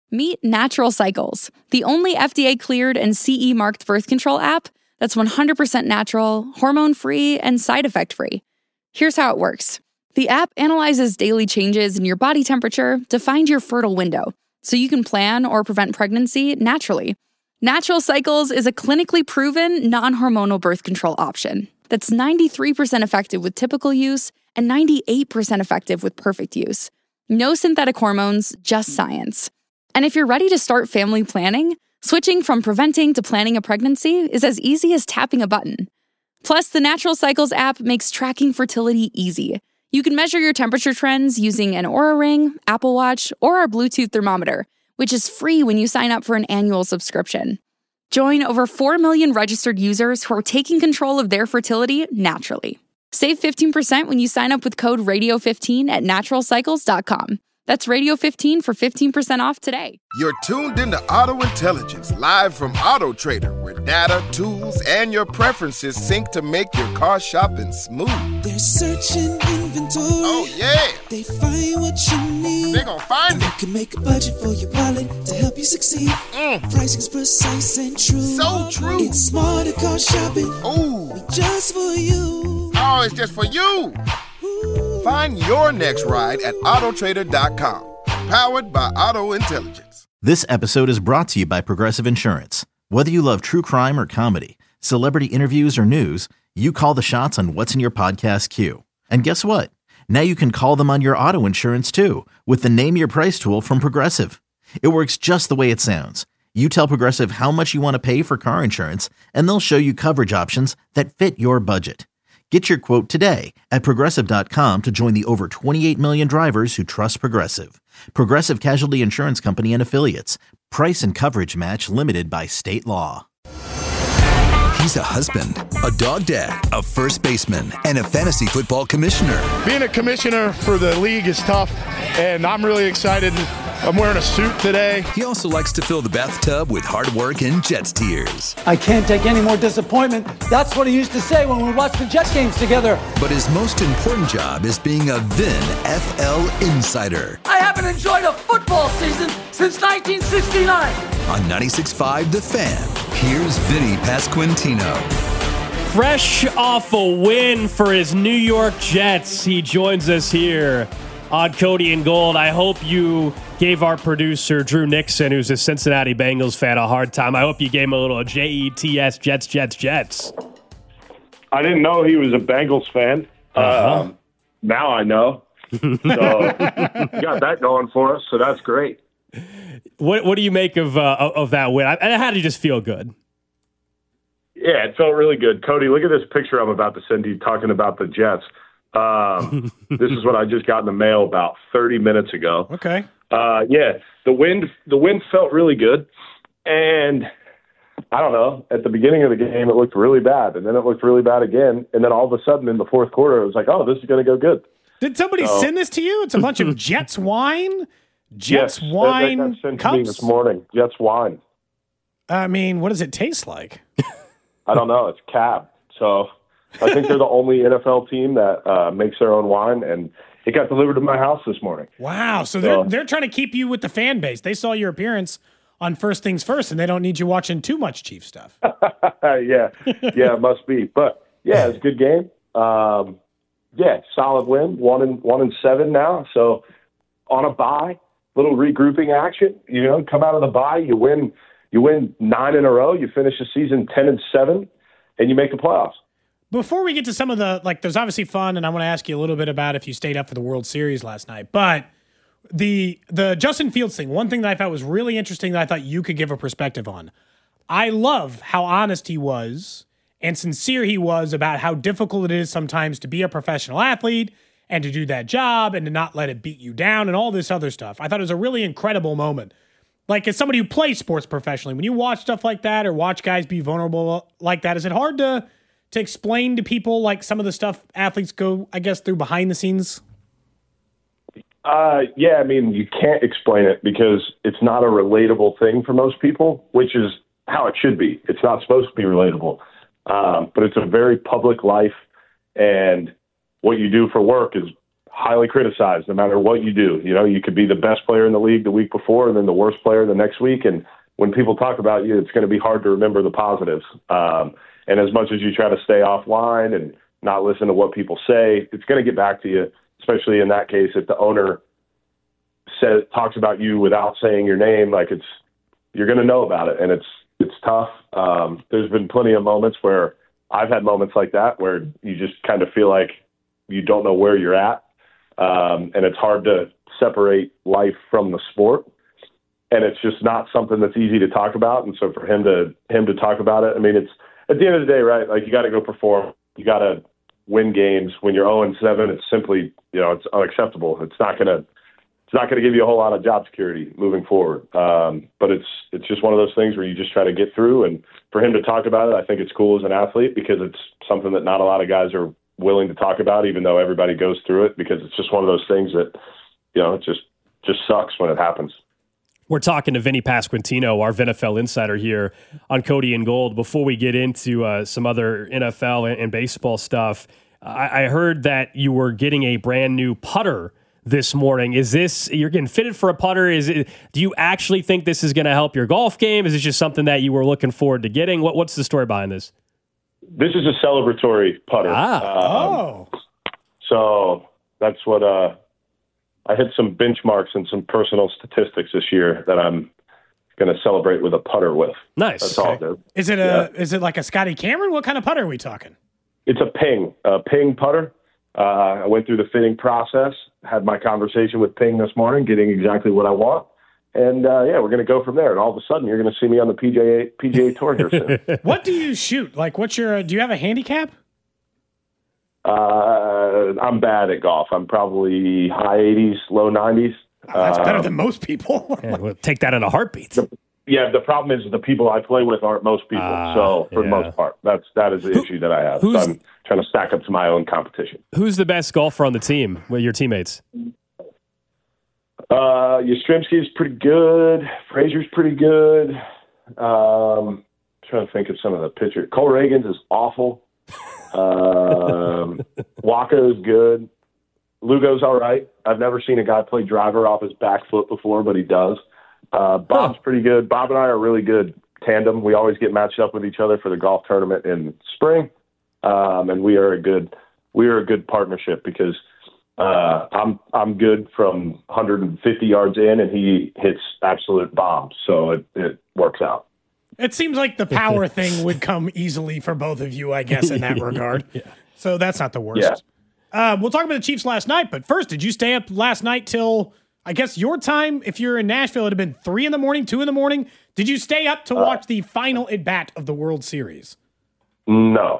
Meet Natural Cycles, the only FDA-cleared and CE-marked birth control app that's 100% natural, hormone-free, and side effect-free. Here's how it works. The app analyzes daily changes in your body temperature to find your fertile window, so you can plan or prevent pregnancy naturally. Natural Cycles is a clinically proven, non-hormonal birth control option that's 93% effective with typical use and 98% effective with perfect use. No synthetic hormones, just science. And if you're ready to start family planning, switching from preventing to planning a pregnancy is as easy as tapping a button. Plus, the Natural Cycles app makes tracking fertility easy. You can measure your temperature trends using an Oura Ring, Apple Watch, or our Bluetooth thermometer, which is free when you sign up for an annual subscription. Join over 4 million registered users who are taking control of their fertility naturally. Save 15% when you sign up with code RADIO15 at naturalcycles.com. That's Radio15 for 15% off today. You're tuned into Auto Intelligence, live from Auto Trader, where data, tools, and your preferences sync to make your car shopping smooth. They're searching inventory. Oh, yeah. They find what you need. They're gonna find it. You can make a budget for your wallet to help you succeed. Pricing's precise and true. So true. It's smarter car shopping. Ooh. Just for you. Oh, it's just for you. Find your next ride at autotrader.com. Powered by Auto Intelligence. This episode is brought to you by Progressive Insurance. Whether you love true crime or comedy, celebrity interviews or news, you call the shots on what's in your podcast queue. And guess what? Now you can call them on your auto insurance too with the Name Your Price tool from Progressive. It works just the way it sounds. You tell Progressive how much you want to pay for car insurance, and they'll show you coverage options that fit your budget. Get your quote today at Progressive.com to join the over 28 million drivers who trust Progressive. Progressive Casualty Insurance Company and Affiliates. Price and coverage match limited by state law. He's a husband, a dog dad, a first baseman, and a fantasy football commissioner. Being a commissioner for the league is tough, and I'm really excited. I'm wearing a suit today. He also likes to fill the bathtub with hard work and Jets tears. I can't take any more disappointment. That's what he used to say when we watched the Jet games together. But his most important job is being a Vin FL insider. I haven't enjoyed a football season since 1969. On 96.5 The Fan, here's Vinny Pasquantino. Fresh off a win for his New York Jets, he joins us here on Cody and Gold. I hope you gave our producer, Drew Nixon, who's a Cincinnati Bengals fan, a hard time. I hope you gave him a little Jets, Jets. I didn't know he was a Bengals fan. Now I know. So got that going for us, so that's great. What do you make of that win? And how did you just feel good? Yeah, it felt really good. Cody, look at this picture I'm about to send you talking about the Jets. This is what I just got in the mail about 30 minutes ago. Okay. Yeah, the wind felt really good, and I don't know. At the beginning of the game, it looked really bad, and then it looked really bad again, and then all of a sudden in the fourth quarter, it was like, oh, this is going to go good. Did somebody send this to you? It's a bunch of Jets wine. Yes, wine that sent cups to me this morning. Jets wine. I mean, what does it taste like? I don't know. It's Cab. So I think they're the only NFL team that makes their own wine, and it got delivered to my house this morning. Wow. So they're trying to keep you with the fan base. They saw your appearance on First Things First, and they don't need you watching too much Chief stuff. Yeah, it must be. But yeah, it's a good game. Yeah, solid win. 1-7 now. So on a bye, little regrouping action. You know, come out of the bye, you win 9 in a row. You finish the season 10-7, and you make the playoffs. Before we get to some of the, there's obviously fun, and I want to ask you a little bit about if you stayed up for the World Series last night. But the Justin Fields thing, one thing that I thought was really interesting that I thought you could give a perspective on. I love how honest he was and sincere he was about how difficult it is sometimes to be a professional athlete and to do that job and to not let it beat you down and all this other stuff. I thought it was a really incredible moment. Like, as somebody who plays sports professionally, when you watch stuff like that or watch guys be vulnerable like that, is it hard to explain to people like some of the stuff athletes go, I guess, through behind the scenes? Yeah, I mean, you can't explain it because it's not a relatable thing for most people, which is how it should be. It's not supposed to be relatable, but it's a very public life, and what you do for work is highly criticized no matter what you do. You know, you could be the best player in the league the week before and then the worst player the next week. And when people talk about you, it's going to be hard to remember the positives. And as much as you try to stay offline and not listen to what people say, it's going to get back to you, especially in that case, if the owner talks about you without saying your name, like you're going to know about it. And it's tough. There's been plenty of moments where I've had moments like that where you just kind of feel like you don't know where you're at. And it's hard to separate life from the sport. And it's just not something that's easy to talk about. And so for him to talk about it, I mean, it's at the end of the day, right? Like, you got to go perform. You got to win games. When you're 0-7, it's simply, it's unacceptable. It's not going to give you a whole lot of job security moving forward. But it's just one of those things where you just try to get through. And for him to talk about it, I think it's cool as an athlete because it's something that not a lot of guys are willing to talk about, even though everybody goes through it, because it's just one of those things that, it just sucks when it happens. We're talking to Vinny Pasquantino, our VNFL insider here on Cody and Gold. Before we get into some other NFL and baseball stuff, I heard that you were getting a brand new putter this morning. You're getting fitted for a putter? Do you actually think this is going to help your golf game? Is it just something that you were looking forward to getting? What's the story behind this? This is a celebratory putter. So that's what I hit some benchmarks and some personal statistics this year that I'm going to celebrate with a putter with. Nice. That's all, dude. Is it like a Scotty Cameron? What kind of putter are we talking? It's a Ping putter. I went through the fitting process, had my conversation with Ping this morning, getting exactly what I want. And, we're going to go from there. And all of a sudden, you're going to see me on the PGA Tour here soon. What do you shoot? Like, do you have a handicap? I'm bad at golf. I'm probably high 80s, low 90s. That's better than most people. We'll take that in a heartbeat. The problem is the people I play with aren't most people. So for the most part, that is the issue that I have. So I'm trying to stack up to my own competition. Who's the best golfer on the team with your teammates? Yastrzemski's pretty good. Frazier's pretty good. Trying to think of some of the pitchers. Cole Reagans is awful. Waka is good. Lugo's all right. I've never seen a guy play driver off his back foot before, but he does. Bob's pretty good. Bob and I are a really good tandem. We always get matched up with each other for the golf tournament in spring. And we are a good partnership because I'm good from 150 yards in, and he hits absolute bombs. So it works out. It seems like the power thing would come easily for both of you, I guess, in that regard. Yeah. So that's not the worst. Yeah. We'll talk about the Chiefs last night, but first, did you stay up last night till, I guess, your time? If you're in Nashville, it would have been 3 a.m, 2 a.m. Did you stay up to watch the final at-bat of the World Series? No.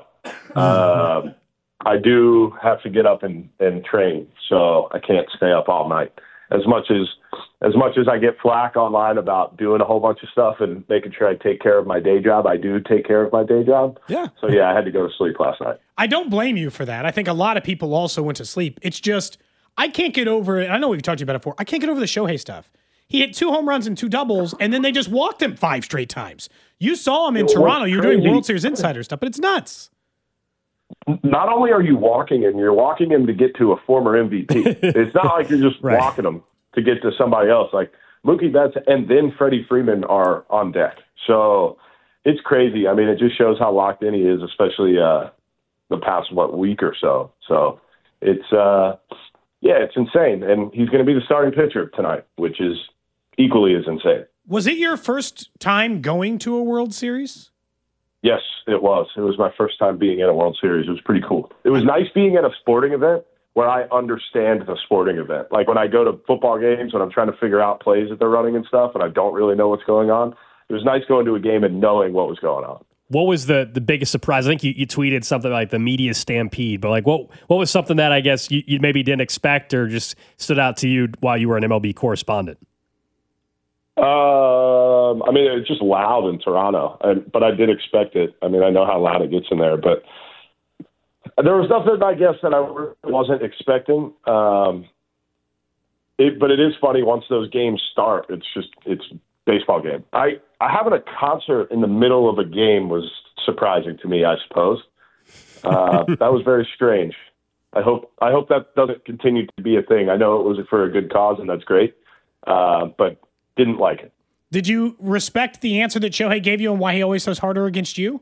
I do have to get up and train, so I can't stay up all night. As much as I get flack online about doing a whole bunch of stuff and making sure I take care of my day job, I do take care of my day job. Yeah. So, I had to go to sleep last night. I don't blame you for that. I think a lot of people also went to sleep. It's just, I can't get over it. I know we've talked to you about it before. I can't get over the Shohei stuff. He hit 2 home runs and 2 doubles, and then they just walked him 5 straight times. You saw him in Toronto. You're doing World Series Insider stuff, but it's nuts. Not only are you walking him, you're walking him to get to a former MVP. It's not like you're just walking him to get to somebody else. Like Mookie Betts and then Freddie Freeman are on deck. So it's crazy. I mean, it just shows how locked in he is, especially the past, week or so. So it's insane. And he's going to be the starting pitcher tonight, which is equally as insane. Was it your first time going to a World Series? Yes, it was. It was my first time being in a World Series. It was pretty cool. It was nice being at a sporting event where I understand the sporting event. Like when I go to football games, when I'm trying to figure out plays that they're running and stuff, and I don't really know what's going on, it was nice going to a game and knowing what was going on. What was the biggest surprise? I think you tweeted something like the media stampede, but like what was something that I guess you maybe didn't expect or just stood out to you while you were an MLB correspondent? I mean, it's just loud in Toronto, but I did expect it. I mean, I know how loud it gets in there, but there was nothing, I guess, that I wasn't expecting. But it is funny once those games start. It's baseball game. Having a concert in the middle of a game was surprising to me, I suppose. That was very strange. I hope that doesn't continue to be a thing. I know it was for a good cause, and that's great, but didn't like it. Did you respect the answer that Shohei gave you and why he always throws harder against you?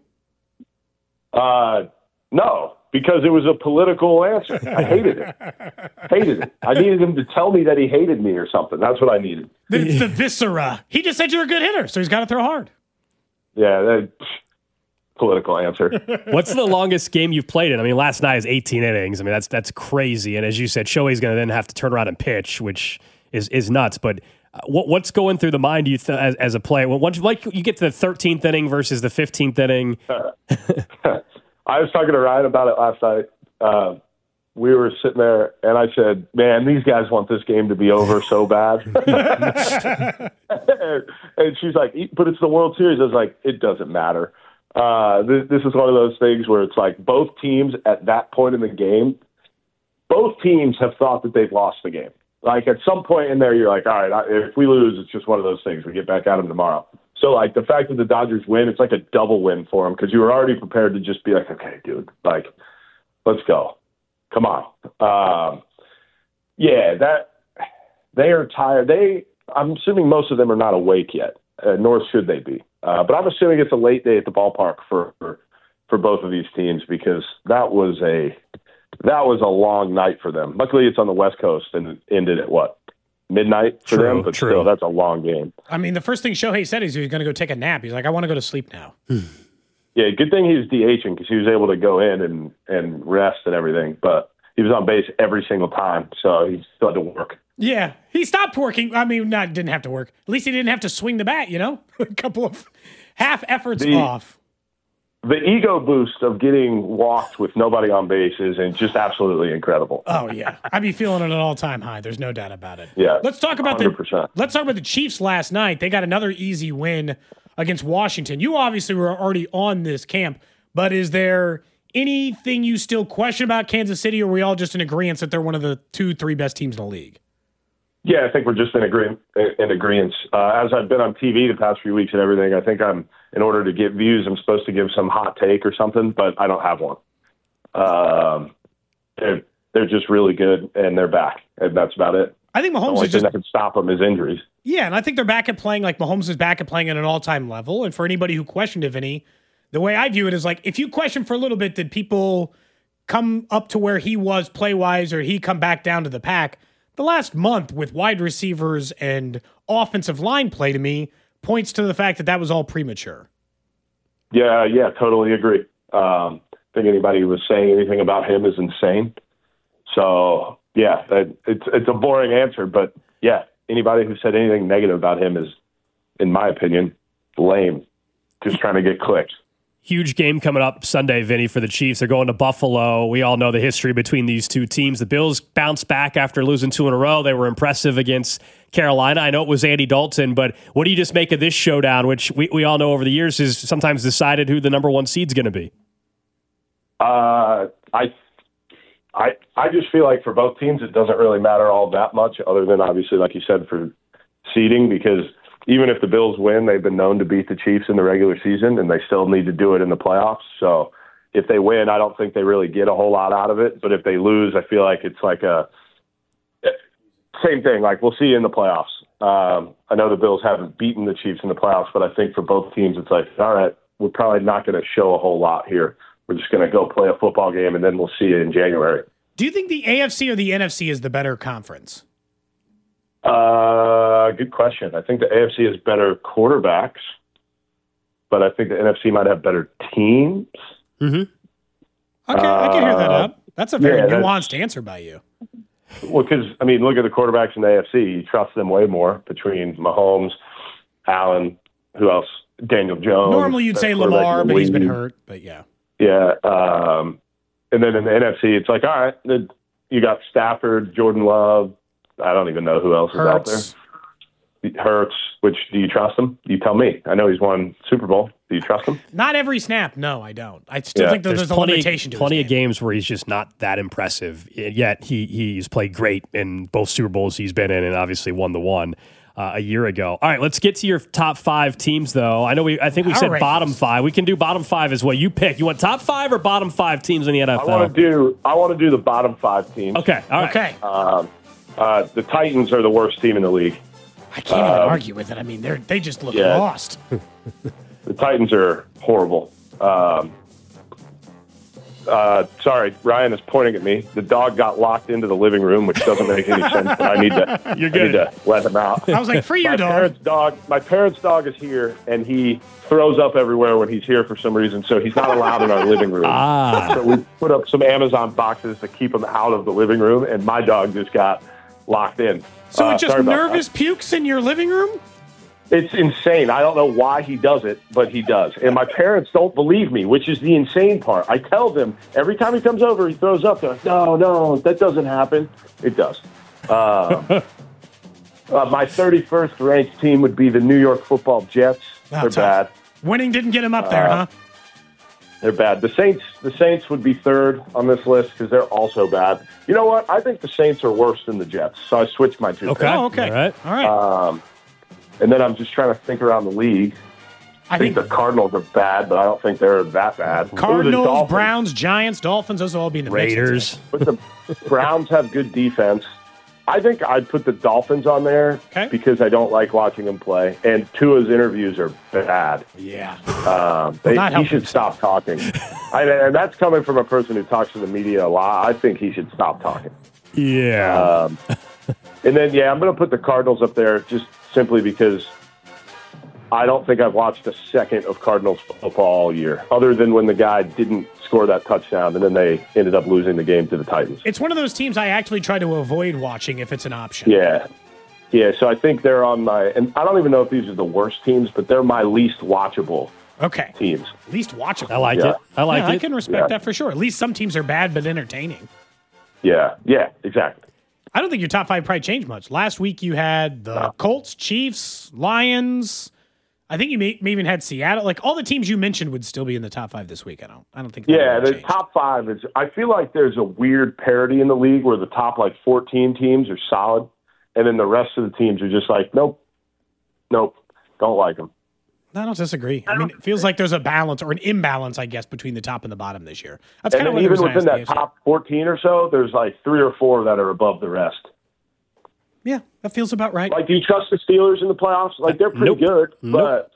No, because it was a political answer. I hated it. I needed him to tell me that he hated me or something. That's what I needed. It's the viscera. He just said you're a good hitter, so he's got to throw hard. Yeah, political answer. What's the longest game you've played in? I mean, last night is 18 innings. I mean, that's crazy. And as you said, Shohei's going to then have to turn around and pitch, which is nuts. But what's going through the mind as a player? Once you get to the 13th inning versus the 15th inning. I was talking to Ryan about it last night. We were sitting there, and I said, man, these guys want this game to be over so bad. And she's like, but it's the World Series. I was like, it doesn't matter. This is one of those things where it's like both teams at that point in the game, both teams have thought that they've lost the game. Like at some point in there, you're like, all right, if we lose, it's just one of those things. We get back at them tomorrow. So like the fact that the Dodgers win, it's like a double win for them because you were already prepared to just be like, okay, dude, like, let's go. Come on. Yeah, that they are tired. I'm assuming most of them are not awake yet, nor should they be. But I'm assuming it's a late day at the ballpark for both of these teams because that was a long night for them. Luckily, it's on the West Coast and it ended at midnight for them, but still, that's a long game. I mean, the first thing Shohei said is he was going to go take a nap. He's like, I want to go to sleep now. Yeah, good thing he was DHing because he was able to go in and rest and everything, but he was on base every single time, so he still had to work. Yeah, he stopped working. I mean, didn't have to work. At least he didn't have to swing the bat, a couple of half efforts off. The ego boost of getting walked with nobody on base is just absolutely incredible. Oh yeah, I'd be feeling it at an all-time high. There's no doubt about it. Yeah, let's talk about 100%. Let's talk about the Chiefs last night. They got another easy win against Washington. You obviously were already on this camp, but is there anything you still question about Kansas City, or are we all just in agreement that they're one of the 2-3 best teams in the league? Yeah, I think we're just in agreement. As I've been on TV the past few weeks and everything, I think in order to get views, I'm supposed to give some hot take or something, but I don't have one. They're just really good, and they're back, and that's about it. I think Mahomes the only thing that can stop them is injuries. Yeah, and I think they're back at playing like Mahomes is back at playing at an all-time level. And for anybody who questioned it, Vinny, the way I view it is like if you question for a little bit, did people come up to where he was play-wise or he come back down to the pack? The last month with wide receivers and offensive line play to me points to the fact that was all premature. Yeah, totally agree. I think anybody who was saying anything about him is insane. So, yeah, it's a boring answer, but yeah, anybody who said anything negative about him is, in my opinion, lame. Just trying to get clicks. Huge game coming up Sunday, Vinny, for the Chiefs. They're going to Buffalo. We all know the history between these two teams. The Bills bounced back after losing 2 in a row. They were impressive against Carolina. I know it was Andy Dalton, but what do you just make of this showdown, which we all know over the years has sometimes decided who the number 1 seed's going to be? I just feel like for both teams, it doesn't really matter all that much, other than obviously, like you said, for seeding, because even if the Bills win, they've been known to beat the Chiefs in the regular season, and they still need to do it in the playoffs. So if they win, I don't think they really get a whole lot out of it. But if they lose, I feel like it's like same thing. Like, we'll see you in the playoffs. I know the Bills haven't beaten the Chiefs in the playoffs, but I think for both teams, it's like, all right, we're probably not going to show a whole lot here. We're just going to go play a football game, and then we'll see you in January. Do you think the AFC or the NFC is the better conference? Good question. I think the AFC has better quarterbacks, but I think the NFC might have better teams. Mm-hmm. Okay, I can hear that up. That's a very nuanced answer by you. Well, because, I mean, look at the quarterbacks in the AFC. You trust them way more between Mahomes, Allen, who else? Daniel Jones. Normally you'd say Lamar, but he's been hurt. But yeah. Yeah. And then in the NFC, it's like, all right, you got Stafford, Jordan Love. I don't even know who else is out there. Hurts, which, do you trust him? You tell me. I know he's won Super Bowl. Do you trust him? Not every snap. No, I don't. I still think there's a limitation to plenty of games where he's just not that impressive. Yet he's played great in both Super Bowls he's been in and obviously won the one. a year ago. All right, let's get to your top 5 teams, though. I think we said bottom 5. We can do bottom 5 as well. You pick. You want top 5 or bottom 5 teams in the NFL? I want to do the bottom 5 teams. Okay. All right. Okay. The Titans are the worst team in the league. I can't even argue with it. I mean, they just look lost. The Titans are horrible. Sorry, Ryan is pointing at me. The dog got locked into the living room, which doesn't make any sense, but I need to let him out. I was like, free your dog. My parents' dog is here, and he throws up everywhere when he's here for some reason, so he's not allowed in our living room. So we put up some Amazon boxes to keep him out of the living room, and my dog just got locked in. So it just nervous pukes in your living room? It's insane. I don't know why he does it, but he does. And my parents don't believe me, which is the insane part. I tell them every time he comes over, he throws up. They're like, no, that doesn't happen. It does. My 31st ranked team would be the New York Football Jets. They're bad. Winning didn't get him up there, huh? They're bad. The Saints would be third on this list because they're also bad. You know what? I think the Saints are worse than the Jets, so I switched my two. Okay. Oh, okay. All right. And then I'm just trying to think around the league. I think the Cardinals are bad, but I don't think they're that bad. Cardinals, Browns, Giants, Dolphins, those will all be in the Raiders. But the Browns have good defense. I think I'd put the Dolphins on there because I don't like watching them play. And Tua's interviews are bad. Yeah. He should stop talking. And that's coming from a person who talks to the media a lot. I think he should stop talking. Yeah. And then, I'm going to put the Cardinals up there just simply because I don't think I've watched a second of Cardinals football all year, other than when the guy didn't score that touchdown, and then they ended up losing the game to the Titans. It's one of those teams I actually try to avoid watching if it's an option. Yeah, so I think they're on my – and I don't even know if these are the worst teams, but they're my least watchable teams. Least watchable. I like it. I can respect that for sure. At least some teams are bad but entertaining. Yeah, exactly. I don't think your top 5 probably changed much. Last week you had the Colts, Chiefs, Lions. I think you may even had Seattle. Like all the teams you mentioned would still be in the top 5 this week. I don't think. Yeah, the top 5 is. I feel like there's a weird parity in the league where the top 14 teams are solid, and then the rest of the teams are just like, nope, don't like them. I don't disagree. I mean, it feels like there's a balance or an imbalance, I guess, between the top and the bottom this year. That's kind of even within that top 14 or so, there's like 3 or 4 that are above the rest. Yeah, that feels about right. Like, do you trust the Steelers in the playoffs? Like, they're pretty good, but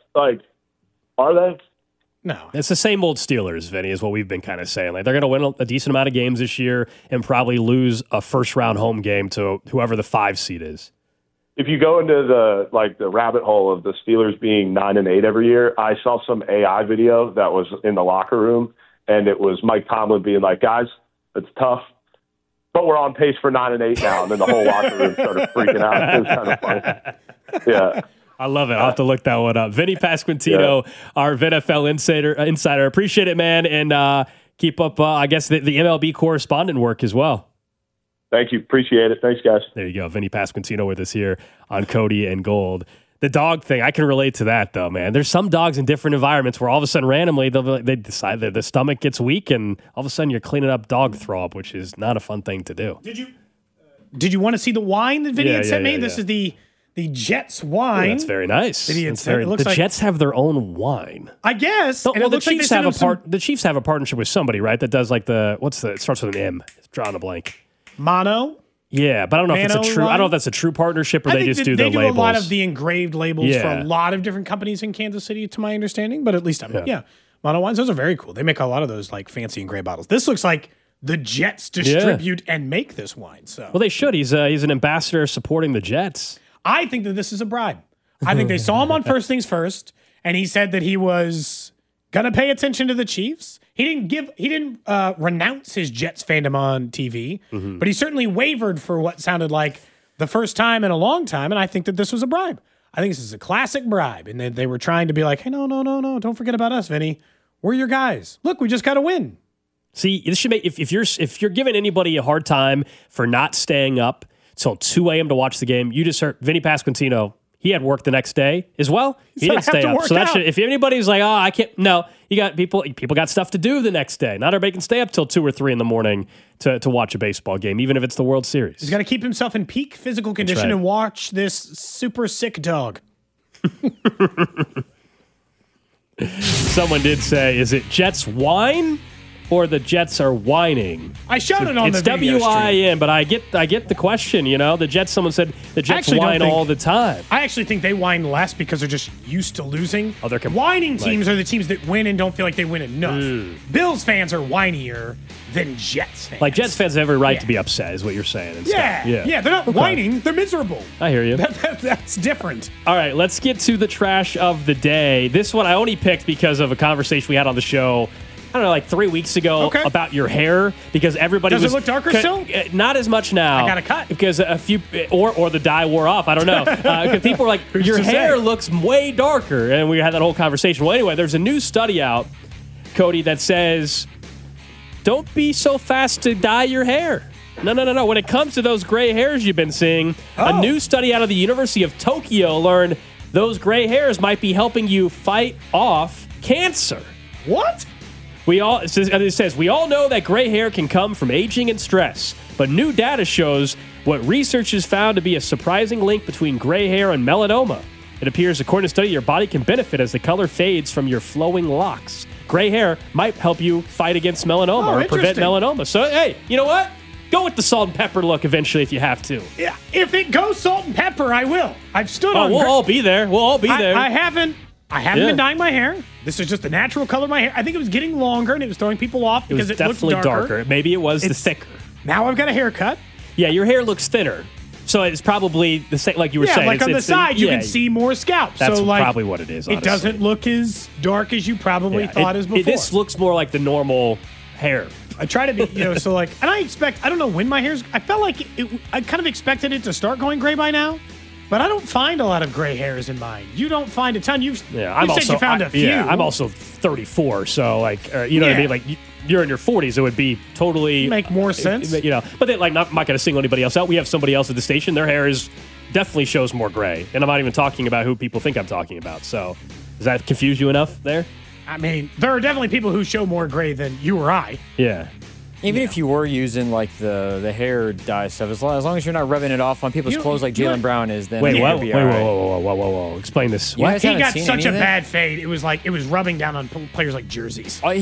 are they? No. It's the same old Steelers, Vinny, is what we've been kind of saying. Like, they're going to win a decent amount of games this year and probably lose a first-round home game to whoever the 5 seed is. If you go into the rabbit hole of the Steelers being 9-8 every year, I saw some AI video that was in the locker room, and it was Mike Tomlin being like, guys, it's tough, but we're on pace for 9-8 now. And then the whole locker room started freaking out. It was kind of funny. Yeah. I love it. I'll have to look that one up. Vinny Pasquantino, our VNFL insider. Appreciate it, man. And keep up, I guess, the MLB correspondent work as well. Thank you. Appreciate it. Thanks, guys. There you go. Vinny Pasquantino with us here on Cody and Gold. The dog thing, I can relate to that, though, man. There's some dogs in different environments where all of a sudden, randomly, they decide that the stomach gets weak, and all of a sudden you're cleaning up dog throw up, which is not a fun thing to do. Did you want to see the wine that Vinny had sent me? This is the Jets wine. That's very nice. The Jets have their own wine. I guess. The Chiefs the Chiefs have a partnership with somebody, right? That does like it starts with an M. It's drawing a blank. Mono? Yeah, but I don't know if it's a true. I don't know if that's a true partnership or they just do the labels. They do a lot of the engraved labels for a lot of different companies in Kansas City, to my understanding. But at least Mono wines, those are very cool. They make a lot of those like fancy engraved bottles. This looks like the Jets distribute and make this wine. So well, they should. He's an ambassador supporting the Jets. I think that this is a bribe. I think they saw him on First Things First, and he said that he was gonna pay attention to the Chiefs. He didn't renounce his Jets fandom on TV, but he certainly wavered for what sounded like the first time in a long time, and I think that this was a bribe. I think this is a classic bribe, and they were trying to be like, hey, no, don't forget about us, Vinny. We're your guys. Look, we just got to win. See, this should make if you're giving anybody a hard time for not staying up till 2 a.m. to watch the game, you just heard Vinny Pasquantino. he had work the next day as well. He So I didn't have stay to up. work So that out. should, if anybody's like, oh, I can't, no, you got people got stuff to do the next day. Not everybody can stay up till 2 or 3 in the morning to watch a baseball game, even if it's the World Series. He's got to keep himself in peak physical condition right. and watch this super sick dog. Someone did say, is it Jets wine or the Jets are whining? I showed it on It's the video stream. W-I-N, but I get the question, The Jets, someone said the Jets actually don't whine think- all the time. I actually think they whine less because they're just used to losing. Oh, they're whining teams are the teams that win and don't feel like they win enough. Bills fans are whinier than Jets fans. Like Jets fans have every right Yeah. to be upset, is what you're saying. And Yeah, stuff. yeah, they're not whining. They're miserable. I hear you. That's different. All right, let's get to the trash of the day. This one I only picked because of a conversation we had on the show, I don't know, like 3 weeks ago about your hair, because everybody Does was... it look darker still? Not as much now. I got a cut. Because a few... Or the dye wore off. I don't know. Because people were like, your to hair say? looks way darker. And we had that whole conversation. Well, anyway, there's a new study out, Cody, that says, don't be so fast to dye your hair. No. When it comes to those gray hairs you've been seeing, a new study out of the University of Tokyo learned those gray hairs might be helping you fight off cancer. What? It says, we all know that gray hair can come from aging and stress, but new data shows what research has found to be a surprising link between gray hair and melanoma. It appears, according to study, your body can benefit as the color fades from your flowing locks. Gray hair might help you fight against melanoma or prevent interesting. melanoma. So, hey, you know what? Go with the salt and pepper look eventually if you have to. Yeah, if it goes salt and pepper, I will. I've stood on. We'll all be there. We'll all be there. I haven't been dyeing my hair. This is just the natural color of my hair. I think it was getting longer and it was throwing people off It was because it definitely looked darker. Maybe it was the thicker. Now I've got a haircut. Yeah, your hair looks thinner. So it's probably the same, like you were saying. Like on the it's side, you can see more scalp. That's so like, probably what it is, It honestly. doesn't look as dark as you probably thought as before. This looks more like the normal hair. I try to be, so like, and I don't know when my hair's, I felt like I kind of expected it to start going gray by now, but I don't find a lot of gray hairs in mine. You don't find a ton. You said you found a few. Yeah, I'm also 34, so like, you know what I mean? Like, you're in your 40s, it would be totally... Make more sense. But then, like, I'm not going to single anybody else out. We have somebody else at the station. Their hair definitely shows more gray, and I'm not even talking about who people think I'm talking about. So, does that confuse you enough there? I mean, there are definitely people who show more gray than you or I. Yeah. Even if you were using like the hair dye stuff, as long as you're not rubbing it off on people's clothes like Jaylen Brown is, then Whoa. Whoa. Explain this. You guys He haven't got seen such a anything? bad fade. It was rubbing down on players like jerseys. Oh, he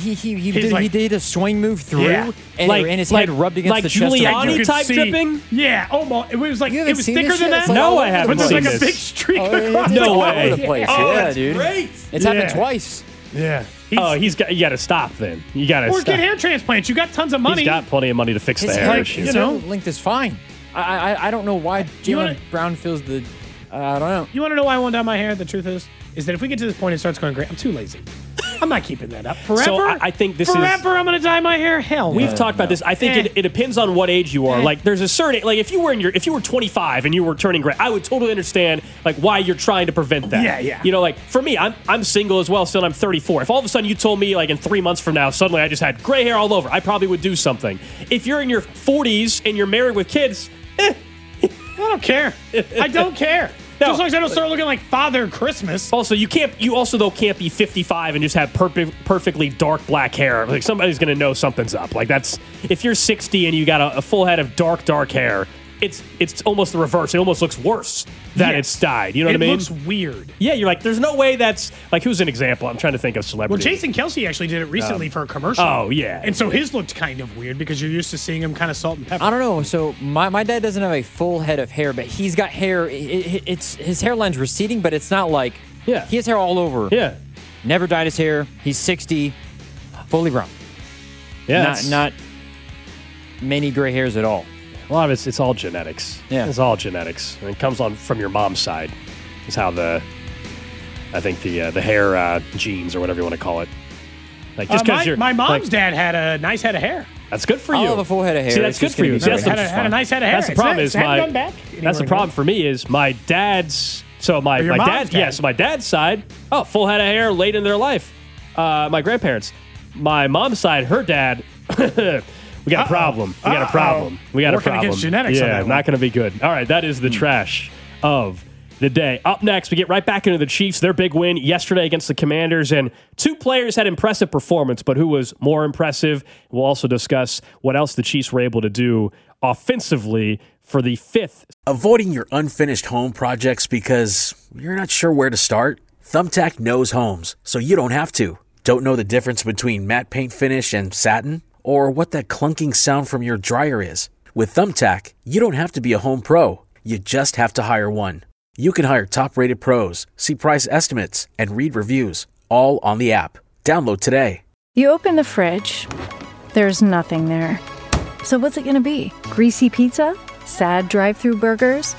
did a swing move through, Yeah. and his head rubbed against the chest. Giuliani type dripping? Yeah, almost. It was like You it haven't was seen thicker this than shit? that. It's like No, all I over the haven't But there's seen like a this. big streak Oh, across. it's No all way. over the place. Oh, yeah, that's dude. great. It's happened twice. Yeah. You got to stop then. You got to Or stop. get hair transplants. You got tons of money. He's got plenty of money to fix the His hair hair, issue. his hair length is fine. I don't know why wanna- Jaylen Brown feels the. I don't know. You want to know why I won't dye my hair? The truth is that if we get to this point and it starts going gray, I'm too lazy. I'm not keeping that up forever. So I think this is... forever. I'm going to dye my hair. Hell, We've no. talked about this. I think it depends on what age you are. Like, there's a certain, like, if you were 25 and you were turning gray, I would totally understand like why you're trying to prevent that. Yeah. You know, like for me, I'm single as well. Still, I'm 34. If all of a sudden you told me like in 3 months from now, suddenly I just had gray hair all over, I probably would do something. If you're in your 40s and you're married with kids, I don't care. I don't care. No. Just as long as I don't start looking like Father Christmas. Also, you can't be 55 and just have perfectly dark black hair. Like somebody's gonna know something's up. Like that's if you're 60 and you got a full head of dark hair, it's almost the reverse. It almost looks worse that it's dyed. You know what I mean? It looks weird. Yeah, you're like, there's no way that's like. Who's an example? I'm trying to think of Well, celebrity. Jason Kelsey actually did it recently for a commercial. Oh yeah, And so his looked kind of weird because you're used to seeing him kind of salt and pepper. I don't know. So my dad doesn't have a full head of hair, but he's got hair. It's his hairline's receding, but it's not like he has hair all over. Yeah, never dyed his hair. He's 60, fully brown. Yeah, not many gray hairs at all. A lot of it's all genetics. Yeah, it's all genetics. And it comes on from your mom's side. Is how the hair genes or whatever you want to call it. Like just because my mom's dad had a nice head of hair. That's good for I'll you. have a full head of hair. See, that's It's good just for gonna you. be See, great. Had a nice head of hair. That's the problem. It's hadn't gone back That's the anywhere problem yet. for me is my dad's. So my your dad, mom's dad. So my dad's side, full head of hair late in their life. My grandparents. My mom's side, her dad. We got a problem. We got a problem. We got a Working problem. against genetics on Yeah, that one. not going to be good. All right, that is the trash of the day. Up next, we get right back into the Chiefs. Their big win yesterday against the Commanders, and two players had impressive performance, but who was more impressive? We'll also discuss what else the Chiefs were able to do offensively for the fifth. Avoiding your unfinished home projects because you're not sure where to start? Thumbtack knows homes, so you don't have to. Don't know the difference between matte paint finish and satin? Or what that clunking sound from your dryer is? With Thumbtack, you don't have to be a home pro. You just have to hire one. You can hire top-rated pros, see price estimates, and read reviews, all on the app. Download today. You open the fridge. There's nothing there. So what's it going to be? Greasy pizza? Sad drive-thru burgers?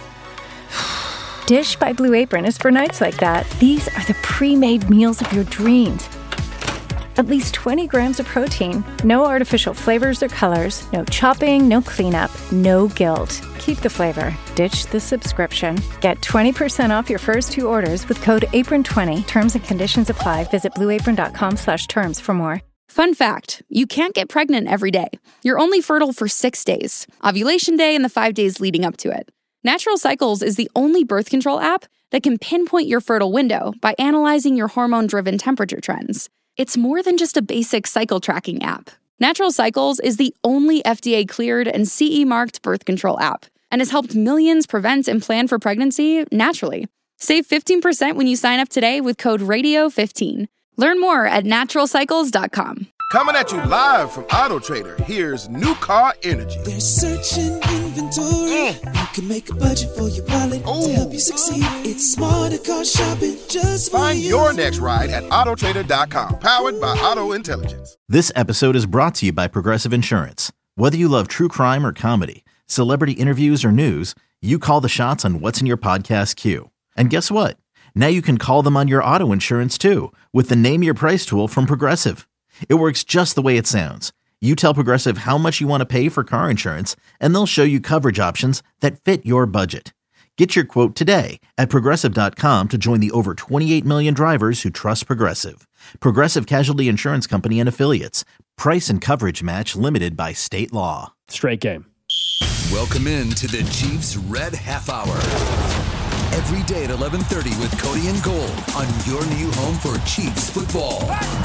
Dish by Blue Apron is for nights like that. These are the pre-made meals of your dreams. At least 20 grams of protein, no artificial flavors or colors, no chopping, no cleanup, no guilt. Keep the flavor. Ditch the subscription. Get 20% off your first two orders with code APRON20. Terms and conditions apply. Visit blueapron.com/terms for more. Fun fact, you can't get pregnant every day. You're only fertile for 6 days, ovulation day and the 5 days leading up to it. Natural Cycles is the only birth control app that can pinpoint your fertile window by analyzing your hormone-driven temperature trends. It's more than just a basic cycle tracking app. Natural Cycles is the only FDA-cleared and CE-marked birth control app and has helped millions prevent and plan for pregnancy naturally. Save 15% when you sign up today with code RADIO15. Learn more at naturalcycles.com. Coming at you live from Auto Trader, here's New Car Energy. They're searching inventory. You can make a budget for your wallet to help you succeed. It's smarter car shopping just for Find you. your next ride at autotrader.com, powered by Auto Intelligence. This episode is brought to you by Progressive Insurance. Whether you love true crime or comedy, celebrity interviews or news, you call the shots on what's in your podcast queue. And guess what? Now you can call them on your auto insurance too with the Name Your Price tool from Progressive. It works just the way it sounds. You tell Progressive how much you want to pay for car insurance, and they'll show you coverage options that fit your budget. Get your quote today at Progressive.com to join the over 28 million drivers who trust Progressive. Progressive Casualty Insurance Company and Affiliates. Price and coverage match limited by state law. Straight game. Welcome in to the Chiefs Red Half Hour. Every day at 11:30 with Cody and Gold on your new home for Chiefs football.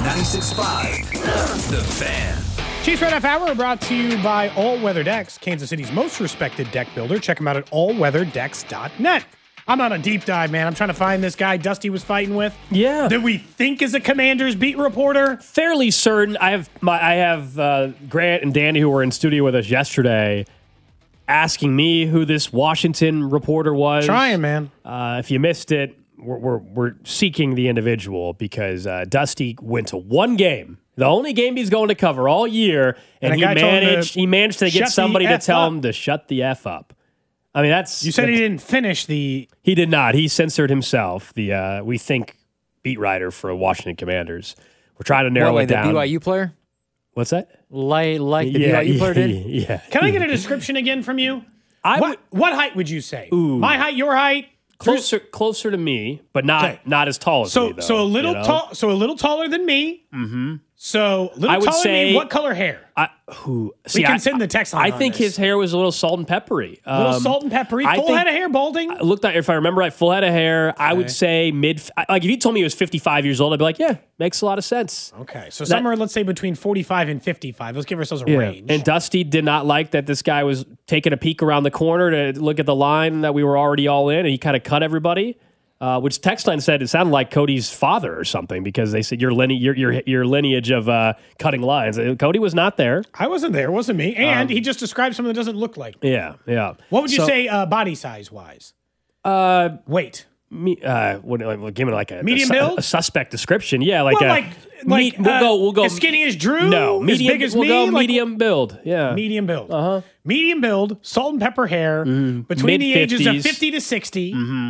96.5, The Fan. Chiefs Red Half Hour brought to you by All Weather Decks, Kansas City's most respected deck builder. Check them out at allweatherdecks.net. I'm on a deep dive, man. I'm trying to find this guy Dusty was fighting with. Yeah. That we think is a Commanders beat reporter. Fairly certain. I have Grant and Danny, who were in studio with us yesterday, asking me who this Washington reporter was. Trying, man. If you missed it, we're seeking the individual because Dusty went to one game, the only game he's going to cover all year, and he managed to get somebody to tell him to shut the F up. I mean, that's... You said he didn't finish the... He did not. He censored himself, the we think beat writer for Washington Commanders. We're trying to narrow it down. The BYU player? What's that? Like the BYU player did? Yeah. Can I get a description again from you? What height would you say? Ooh. My height, your height? Closer to me, but not as tall as me, though. So a little tall. So a little taller than me. Mm-hmm. So a little taller than me. What color hair? We can send the text line. I think his hair was a little salt and peppery. Full head of hair, balding. Looked like, if I remember right, full head of hair. Okay. I would say like if you told me he was 55 years old, I'd be like, yeah, makes a lot of sense. Okay, so somewhere, let's say between 45 and 55. Let's give ourselves a range. And Dusty did not like that this guy was taking a peek around the corner to look at the line that we were already all in, and he kind of cut everybody. Which text line said it sounded like Cody's father or something because they said your lineage of cutting lines. Cody was not there. I wasn't there. It wasn't me. And he just described something that doesn't look like me. Yeah. What would you say body size wise? Weight. Give me like a medium build, a suspect description. Yeah, like we'll go as skinny as Drew. No, medium, as big as we'll me. Go medium build. Yeah, medium build. Medium build, salt and pepper hair, between the ages of 50 to 60. Mm-hmm.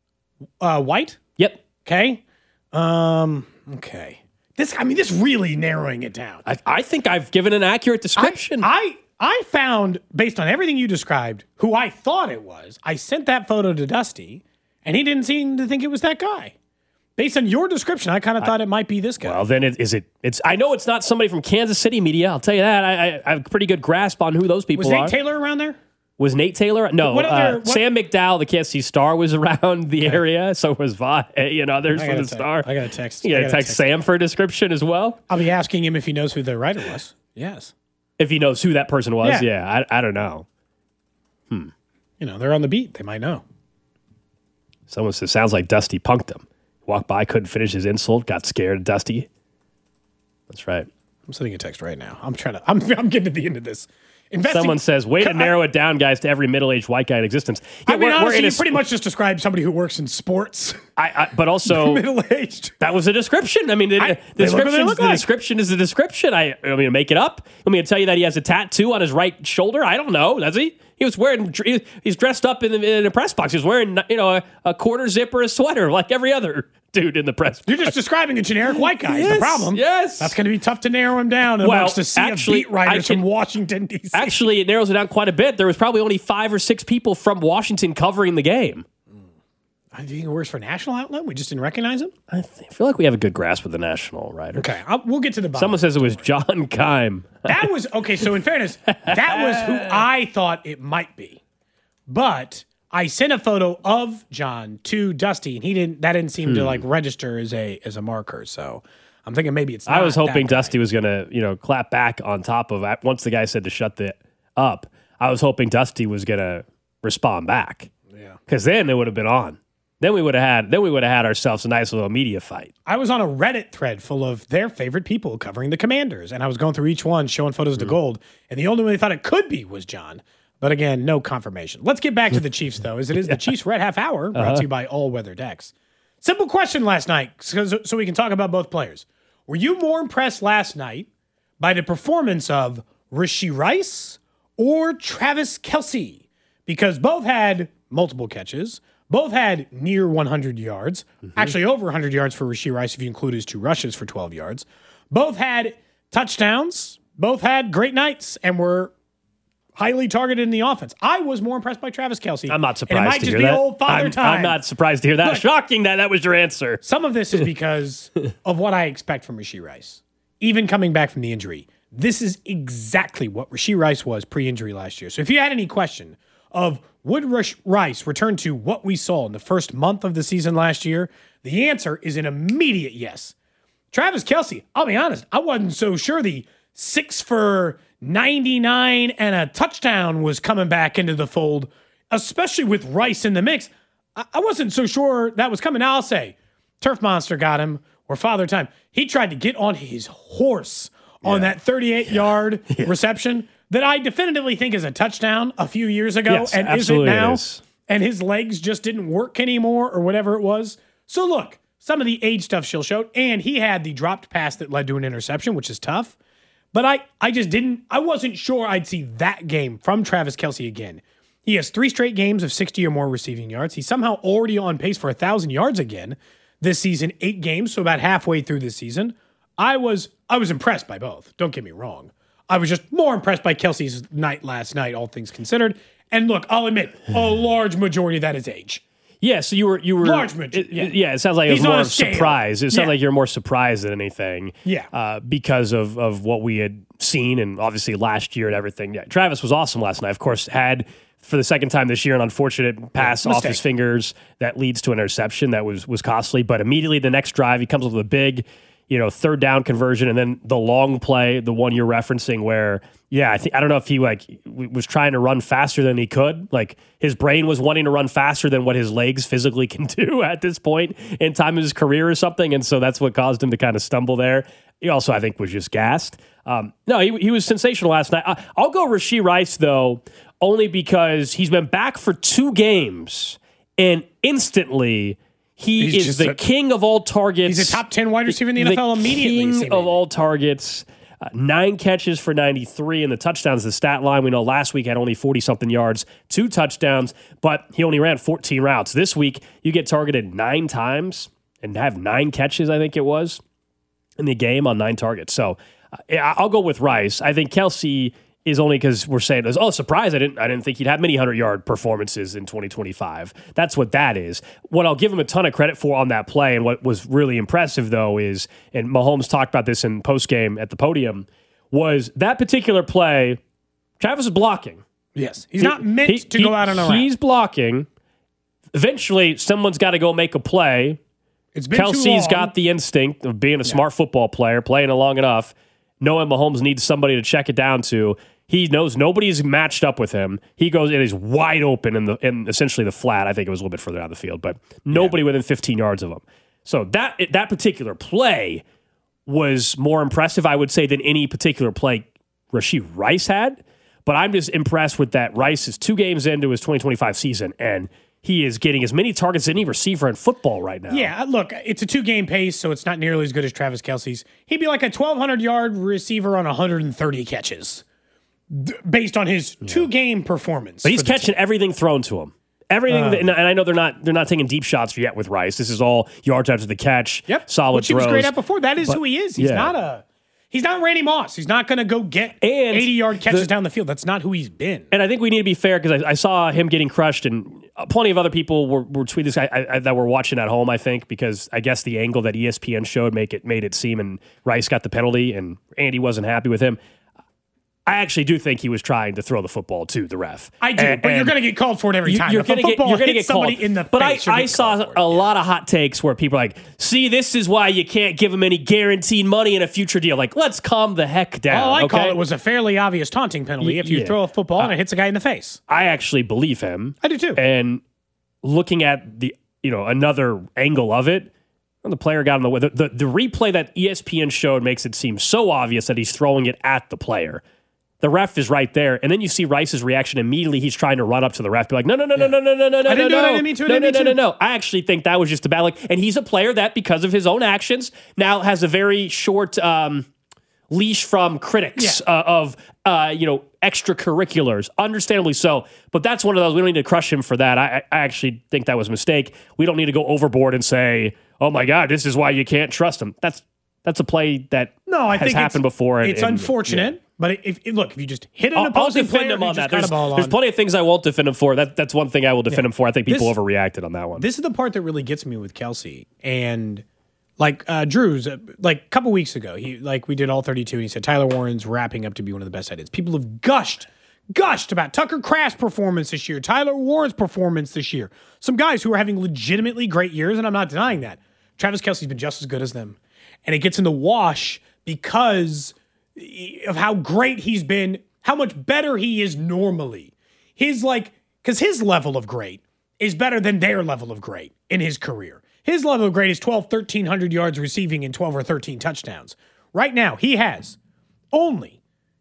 White? Yep. Okay. Okay. This really narrowing it down. I think I've given an accurate description. I found, based on everything you described, who I thought it was. I sent that photo to Dusty, and he didn't seem to think it was that guy. Based on your description, I kind of thought it might be this guy. Well, then it's. I know it's not somebody from Kansas City media. I'll tell you that. I have a pretty good grasp on who those people are. Was Nate Taylor around there? Was Nate Taylor? No, Sam McDowell, the Kansas City Star, was around the area. So was Vi and others from the Star. I got to text. You got to text Sam for a description as well? I'll be asking him if he knows who the writer was. Yes. If he knows who that person was? Yeah, I don't know. They're on the beat. They might know. Someone says, sounds like Dusty punked him. Walked by, couldn't finish his insult, got scared of Dusty. That's right. I'm sending a text right now. I'm getting to the end of this. Someone says, way to narrow it down, guys, to every middle-aged white guy in existence. Yeah, honestly, you pretty much just described somebody who works in sports. But also, middle-aged. That was a description. I mean, the description is a description. I mean, to make it up. Want me to tell you that he has a tattoo on his right shoulder? I don't know. Does he? He's dressed up in a press box. He's wearing, a quarter zip or a sweater like every other dude in the press box. You're just describing a generic white guy. Is the problem. Yes. That's going to be tough to narrow him down amongst a sea of beat writers from Washington, D.C. Actually, it narrows it down quite a bit. There was probably only 5 or 6 people from Washington covering the game. Do you think it works for a national outlet? We just didn't recognize him? I feel like we have a good grasp of the national writer. Okay, we'll get to the bottom. Someone says it was John Keim. That was, okay, so in fairness, that was who I thought it might be. But I sent a photo of John to Dusty, and that didn't seem to register as a marker. So I'm thinking maybe it's not. I was hoping Dusty was going to, clap back on top of once the guy said to shut the up. I was hoping Dusty was going to respond back. Yeah. Because then it would have been on. Then we would have had ourselves a nice little media fight. I was on a Reddit thread full of their favorite people covering the Commanders, and I was going through each one, showing photos to Gold, and the only one they thought it could be was John. But again, no confirmation. Let's get back to the Chiefs, though, as it is the Chiefs Red Half Hour, brought to you by All Weather Decks. Simple question last night, so we can talk about both players. Were you more impressed last night by the performance of Rashee Rice or Travis Kelce? Because both had multiple catches. Both had near 100 yards, actually over 100 yards for Rashee Rice if you include his 2 rushes for 12 yards. Both had touchdowns. Both had great nights and were highly targeted in the offense. I was more impressed by Travis Kelce. I'm not surprised to hear that. It might just be old father time. I'm not surprised to hear that. Look, shocking that was your answer. Some of this is because of what I expect from Rashee Rice. Even coming back from the injury, this is exactly what Rashee Rice was pre-injury last year. So if you had any question of would Rice return to what we saw in the first month of the season last year, the answer is an immediate yes. Travis Kelce, I'll be honest, I wasn't so sure the 6 for 99 and a touchdown was coming back into the fold, especially with Rice in the mix. I wasn't so sure that was coming. Now I'll say, Turf Monster got him, or Father Time. He tried to get on his horse on that 38-yard reception that I definitively think is a touchdown a few years ago and isn't now. And his legs just didn't work anymore or whatever it was. So look, some of the age stuff she'll show. And he had the dropped pass that led to an interception, which is tough. But I wasn't sure I'd see that game from Travis Kelce again. He has 3 straight games of 60 or more receiving yards. He's somehow already on pace for 1,000 yards again this season, 8 games, so about halfway through this season. I was impressed by both. Don't get me wrong. I was just more impressed by Kelce's night last night, all things considered. And look, I'll admit, a large majority of that is age. Yeah, so you were large majority. It sounds like it was more of surprise. It sounds like you're more surprised than anything. Yeah. Because of what we had seen and obviously last year and everything. Yeah, Travis was awesome last night. Of course, had for the second time this year an unfortunate pass off his fingers that leads to an interception that was costly. But immediately the next drive, he comes with a big, third down conversion, and then the long play, the one you're referencing where, I don't know if he was trying to run faster than he could. Like his brain was wanting to run faster than what his legs physically can do at this point in time of his career or something. And so that's what caused him to kind of stumble there. He also, I think, was just gassed. No, he was sensational last night. I'll go Rashee Rice, though, only because he's been back for 2 games and instantly He is the king of all targets. He's a top 10 wide receiver in the NFL immediately. King of all targets. 9 catches for 93, and the touchdowns, the stat line, we know last week had only 40-something yards, 2 touchdowns, but he only ran 14 routes. This week, you get targeted 9 times and have 9 catches, I think it was, in the game on 9 targets. So I'll go with Rice. I think Kelce is only because we're saying, surprise, I didn't think he'd have many 100-yard performances in 2025. That's what that is. What I'll give him a ton of credit for on that play, and what was really impressive, though, is, and Mahomes talked about this in postgame at the podium, was that particular play, Travis is blocking. Yes. He's not meant to go out on a route. He's blocking. Eventually, someone's got to go make a play. It's been Kelsey's got the instinct of being a smart football player, playing it long enough, knowing Mahomes needs somebody to check it down to. He knows nobody's matched up with him. He goes, it is wide open in essentially the flat. I think it was a little bit further down the field, but nobody within 15 yards of him. So that particular play was more impressive, I would say, than any particular play Rashee Rice had. But I'm just impressed with that. Rice is 2 games into his 2025 season, and he is getting as many targets as any receiver in football right now. Yeah, look, it's a 2-game pace, so it's not nearly as good as Travis Kelce's. He'd be like a 1,200-yard receiver on 130 catches based on his 2-game performance. But he's catching everything thrown to him. Everything, and I know they're not taking deep shots yet with Rice. This is all yards after the catch, solid which throws. He was great at before. That is who he is. He's not Randy Moss. He's not going to go get 80-yard catches down the field. That's not who he's been. And I think we need to be fair because I saw him getting crushed, and plenty of other people were tweeting this that were watching at home, I think, because I guess the angle that ESPN showed made it seem, and Rice got the penalty, and Andy wasn't happy with him. I actually do think he was trying to throw the football to the ref. I do, but you're going to get called for it every time. You're going to get somebody called. in the but face. I saw a lot of hot takes where people are like, see, this is why you can't give him any guaranteed money in a future deal. Like, let's calm the heck down. All I call it was a fairly obvious taunting penalty if you throw a football and it hits a guy in the face. I actually believe him. I do too. And looking at the another angle of it, the player got in the way. The replay that ESPN showed makes it seem so obvious that he's throwing it at the player. The ref is right there, and then you see Rice's reaction immediately. He's trying to run up to the ref, be like, no. I didn't mean to. No. I actually think that was just a bad and he's a player that, because of his own actions, now has a very short leash from critics of extracurriculars. Understandably so, but that's one of those. We don't need to crush him for that. I actually think that was a mistake. We don't need to go overboard and say, oh my God, this is why you can't trust him. That's a play that has happened before. It's unfortunate. But if you just hit an opposing player, him on that. There's plenty of things I won't defend him for. That's one thing I will defend him for. I think people overreacted on that one. This is the part that really gets me with Kelce. And like Drew's, like a couple weeks ago, we did all 32, and he said Tyler Warren's wrapping up to be one of the best tight ends. People have gushed about Tucker Kraft's performance this year, Tyler Warren's performance this year. Some guys who are having legitimately great years, and I'm not denying that. Travis Kelce's been just as good as them. And it gets in the wash because of how great he's been, how much better he is normally. Because his level of great is better than their level of great in his career. His level of great is 1,300 yards receiving and 12 or 13 touchdowns. Right now, he has only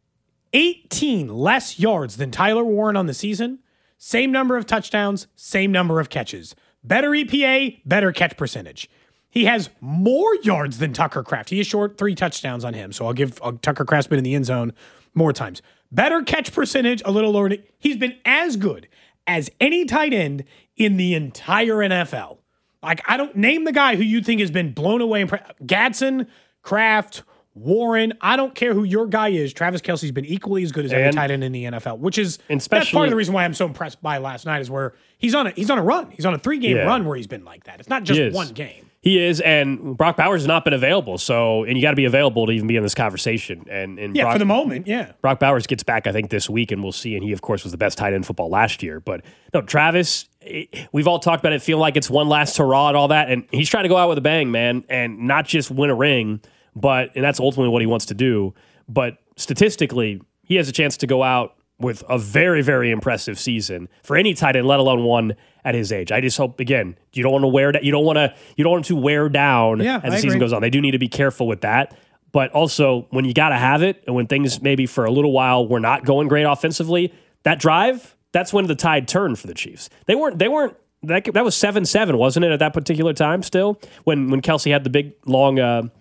18 less yards than Tyler Warren on the season, same number of touchdowns, same number of catches. Better EPA, better catch percentage. He has more yards than Tucker Kraft. He is short 3 touchdowns on him, so I'll give Tucker Kraft's been in the end zone more times. Better catch percentage, a little lower. He's been as good as any tight end in the entire NFL. Like, I don't name the guy who you think has been blown away. Gadsden, Kraft, Warren. I don't care who your guy is. Travis Kelce's been equally as good as every tight end in the NFL, which is that's part of the reason why I'm so impressed by last night is where he's on a run. He's on a 3-game run where he's been like that. It's not just one game. He is, and Brock Bowers has not been available. And you got to be available to even be in this conversation. And for the moment, Brock Bowers gets back, I think, this week, and we'll see. And he, of course, was the best tight end in football last year. But no, Travis, we've all talked about it, feeling like it's one last hurrah and all that. And he's trying to go out with a bang, man, and not just win a ring, and that's ultimately what he wants to do. But statistically, he has a chance to go out with a very, very impressive season for any tight end, let alone one at his age. I just hope, again, you don't want him to wear down as the season goes on. They do need to be careful with that. But also, when you got to have it, and when things maybe for a little while were not going great offensively, that drive, that's when the tide turned for the Chiefs. They weren't. That was 7-7, wasn't it, at that particular time? Still, when Kelce had the big long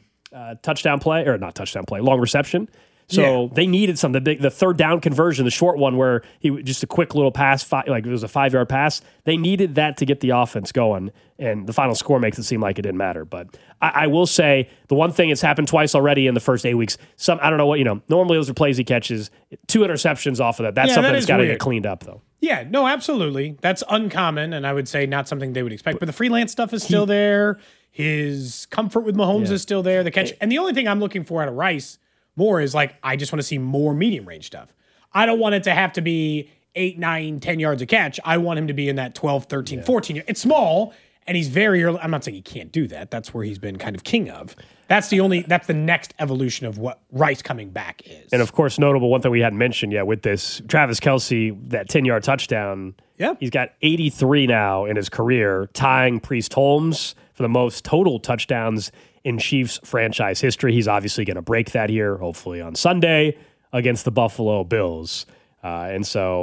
long reception. So they needed something. The third down conversion, the short one where he just a quick little pass, it was a 5-yard pass. They needed that to get the offense going, and the final score makes it seem like it didn't matter. But I will say the one thing that's happened twice already in the first 8 weeks. I don't know what normally those are plays he catches. 2 interceptions off of that. That's something that's got to get cleaned up though. Yeah, no, absolutely. That's uncommon, and I would say not something they would expect. But the freelance stuff is still there. His comfort with Mahomes is still there. The catch, and the only thing I'm looking for out of Rice more is I just want to see more medium range stuff. I don't want it to have to be 8, 9, 10 yards a catch. I want him to be in that 12, 13, 14. It's small, and he's very early. I'm not saying he can't do that. That's where he's been kind of king of. That's the next evolution of what Rice coming back is. And of course, notable one thing we hadn't mentioned yet with this, Travis Kelce, that 10-yard touchdown. Yeah. He's got 83 now in his career, tying Priest Holmes for the most total touchdowns in Chiefs franchise history. He's obviously going to break that here, hopefully on Sunday against the Buffalo Bills. And so,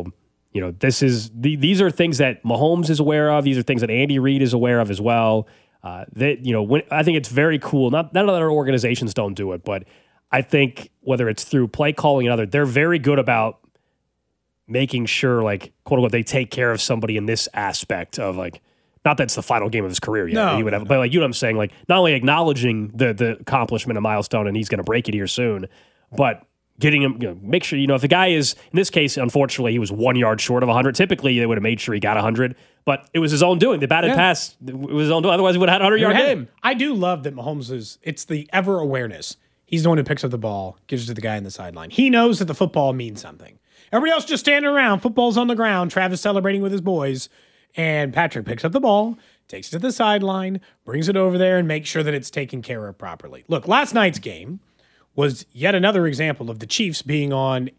these are things that Mahomes is aware of. These are things that Andy Reid is aware of as well. I think it's very cool. None of other organizations don't do it, but I think whether it's through play calling and other, they're very good about making sure, like, quote unquote, they take care of somebody in this aspect of, like, not that it's the final game of his career yet. But like, you know what I'm saying? Like, not only acknowledging the accomplishment and milestone, and he's going to break it here soon, but getting him, make sure, if the guy is, in this case, unfortunately, he was 1 yard short of 100. Typically, they would have made sure he got 100, but it was his own doing. The batted pass, it was his own doing. Otherwise, he would have had a 100-yard game. I do love that Mahomes it's the ever awareness. He's the one who picks up the ball, gives it to the guy on the sideline. He knows that the football means something. Everybody else just standing around. Football's on the ground. Travis celebrating with his boys. And Patrick picks up the ball, takes it to the sideline, brings it over there, and makes sure that it's taken care of properly. Look, last night's game was yet another example of the Chiefs being on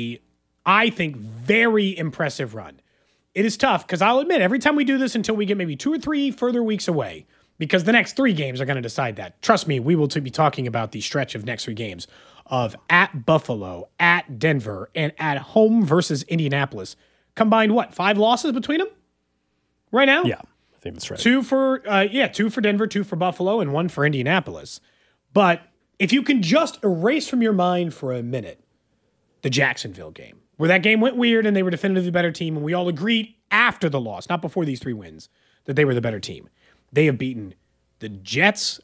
I think, very impressive run. It is tough because I'll admit, every time we do this until we get maybe 2 or 3 further weeks away, because the next 3 games are going to decide that. Trust me, we will be talking about the stretch of next 3 games of at Buffalo, at Denver, and at home versus Indianapolis. Combined, 5 losses between them right now? Yeah, I think that's right. 2 for Denver, 2 for Buffalo, and 1 for Indianapolis. But if you can just erase from your mind for a minute the Jacksonville game, where that game went weird and they were definitively the better team, and we all agreed after the loss, not before these 3 wins, that they were the better team. They have beaten the Giants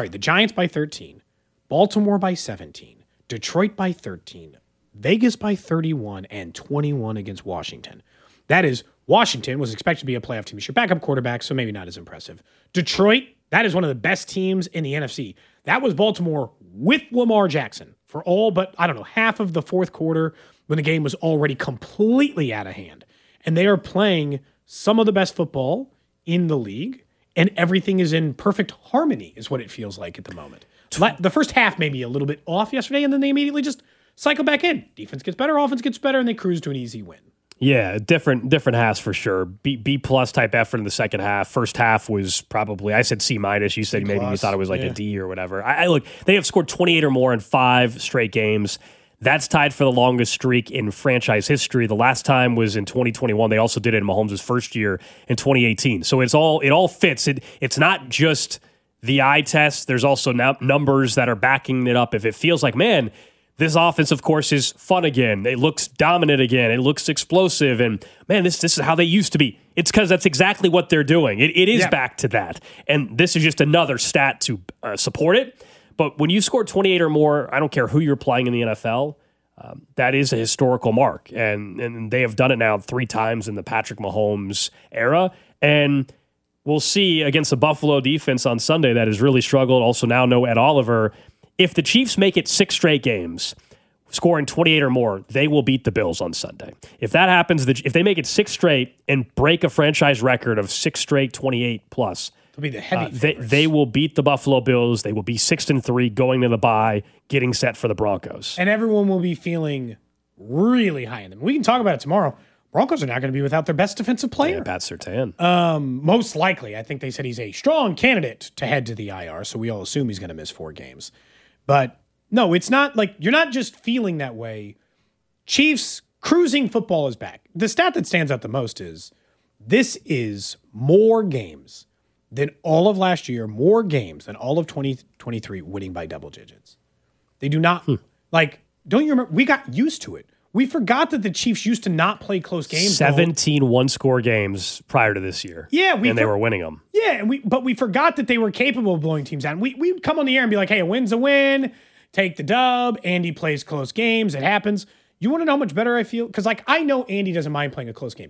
by 13, Baltimore by 17, Detroit by 13, Vegas by 31, and 21 against Washington. That is, Washington was expected to be a playoff team. It's your backup quarterback, so maybe not as impressive. Detroit, that is one of the best teams in the NFC. That was Baltimore with Lamar Jackson for all but, half of the fourth quarter when the game was already completely out of hand. And they are playing some of the best football in the league, and everything is in perfect harmony, is what it feels like at the moment. The first half may be a little bit off yesterday, and then they immediately just cycle back in. Defense gets better, offense gets better, and they cruise to an easy win. Yeah, different halves for sure. B plus type effort in the second half. First half was probably, I said C minus. You said maybe you thought it was like a D or whatever. I look, they have scored 28 or more in 5 straight games. That's tied for the longest streak in franchise history. The last time was in 2021. They also did it in Mahomes' first year in 2018. So it all fits. It's not just the eye test. There's also numbers that are backing it up. If it feels like, man, this offense, of course, is fun again. It looks dominant again. It looks explosive. And, man, this is how they used to be. It's because that's exactly what they're doing. It is back to that. And this is just another stat to support it. But when you score 28 or more, I don't care who you're playing in the NFL, that is a historical mark. And they have done it now 3 times in the Patrick Mahomes era. And we'll see against the Buffalo defense on Sunday that has really struggled. Also now no Ed Oliver. If the Chiefs make it 6 straight games, scoring 28 or more, they will beat the Bills on Sunday. If that happens, if they make it 6 straight and break a franchise record of 6 straight 28 plus, they'll be the heavy they will beat the Buffalo Bills. They will be 6-3 going to the bye, getting set for the Broncos. And everyone will be feeling really high in them. We can talk about it tomorrow. Broncos are not going to be without their best defensive player. Yeah, Pat Surtain. Most likely. I think they said he's a strong candidate to head to the IR, so we all assume he's going to miss 4 games. But no, it's not like you're not just feeling that way. Chiefs cruising football is back. The stat that stands out the most is this is more games than all of last year, more games than all of 2023 winning by double digits. They do not don't you remember? We got used to it. We forgot that the Chiefs used to not play close games. 17 one-score games prior to this year. Yeah, and they were winning them. Yeah, but we forgot that they were capable of blowing teams out. We'd come on the air and be like, hey, a win's a win. Take the dub. Andy plays close games. It happens. You want to know how much better I feel? Because I know Andy doesn't mind playing a close game.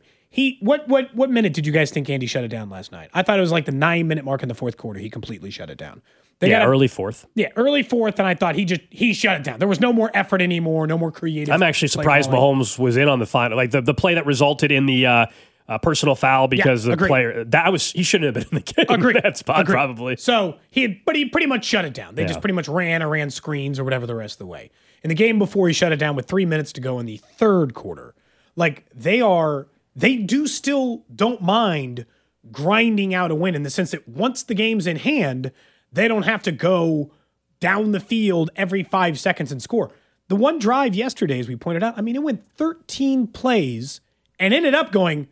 What minute did you guys think Andy shut it down last night? I thought it was like the 9-minute mark in the fourth quarter. He completely shut it down. Early fourth. Yeah, early fourth, and I thought he shut it down. There was no more effort anymore, no more creative. I'm actually surprised Mahomes was in on the final, like the play that resulted in the personal foul because the player he shouldn't have been in the game. Agreed. That spot probably. So he pretty much shut it down. They just pretty much ran screens or whatever the rest of the way. In the game before, he shut it down with 3 minutes to go in the third quarter. Like they do still don't mind grinding out a win in the sense that once the game's in hand, they don't have to go down the field every 5 seconds and score. The one drive yesterday, as we pointed out, I mean, it went 13 plays and ended up going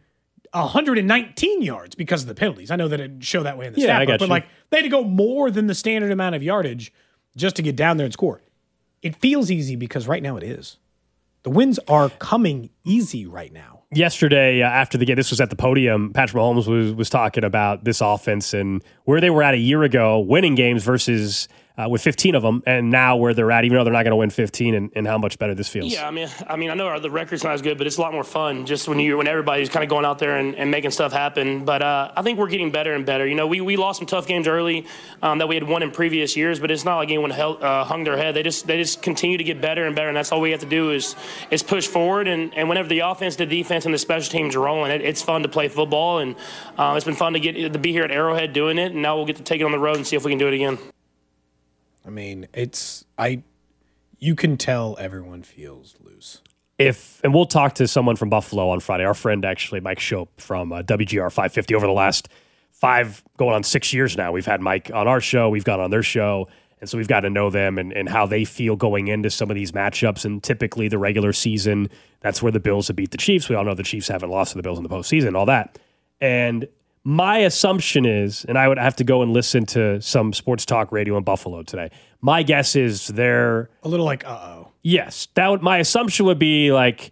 119 yards because of the penalties. I know that it showed that way in the stat book, but like they had to go more than the standard amount of yardage just to get down there and score. It feels easy because right now it is. The wins are coming easy right now. Yesterday, after the game, this was at the podium, Patrick Mahomes was talking about this offense and where they were at a year ago, winning games versus with 15 of them, and now where they're at, even though they're not going to win 15, and how much better this feels. Yeah, I mean, I know the record's not as good, but it's a lot more fun just when everybody's kind of going out there and making stuff happen. But I think we're getting better and better. You know, we lost some tough games early that we had won in previous years, but it's not like anyone hung their head. They just continue to get better and better, and that's all we have to do is push forward. And whenever the offense, the defense, and the special teams are rolling, it's fun to play football, and it's been fun to be here at Arrowhead doing it, and now we'll get to take it on the road and see if we can do it again. I mean, you can tell everyone feels loose. And we'll talk to someone from Buffalo on Friday. Our friend, actually, Mike Shope from WGR 550. Over the last 5, going on 6 years now, we've had Mike on our show. We've gone on their show. And so we've got to know them and how they feel going into some of these matchups. And typically the regular season, that's where the Bills have beat the Chiefs. We all know the Chiefs haven't lost to the Bills in the postseason, all that. And my assumption is, and I would have to go and listen to some sports talk radio in Buffalo today. My guess is they're a little like, uh-oh. Yes. My assumption would be like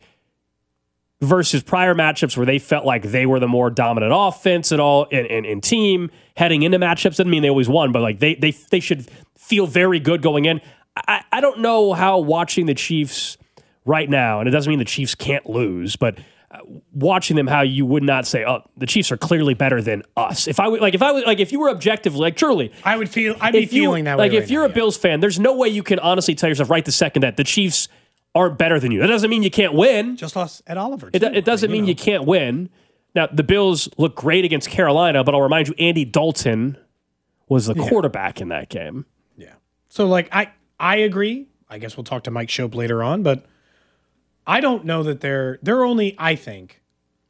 versus prior matchups where they felt like they were the more dominant offense and all in team heading into matchups. Doesn't mean they always won, but like they should feel very good going in. I don't know how watching the Chiefs right now, and it doesn't mean the Chiefs can't lose, but watching them, how you would not say, "Oh, the Chiefs are clearly better than us." If you were objective, like truly, I'd be feeling that way. Like if you're a Bills fan, there's no way you can honestly tell yourself right the second that the Chiefs aren't better than you. That doesn't mean you can't win. Just lost at Oliver. It doesn't mean you can't win. Now the Bills look great against Carolina, but I'll remind you, Andy Dalton was the quarterback in that game. Yeah. So like I agree. I guess we'll talk to Mike Shope later on, but I don't know that there are only, I think,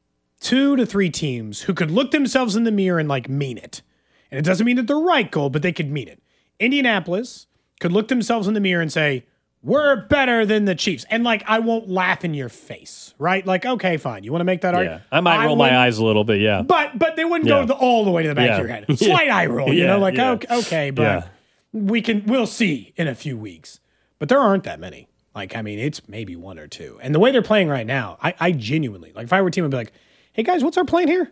2 to 3 teams who could look themselves in the mirror and like mean it. And it doesn't mean that they're right, Cole, but they could mean it. Indianapolis could look themselves in the mirror and say, we're better than the Chiefs. And like, I won't laugh in your face, right? Like, okay, fine. You want to make that argument? I might roll my eyes a little bit, yeah. But they wouldn't go all the way to the back of your head. Slight eye roll, you know, like, okay, but we'll see in a few weeks. But there aren't that many. Like, I mean, it's maybe 1 or 2. And the way they're playing right now, I genuinely, like, if I were a team, I'd be like, hey, guys, what's our plan here?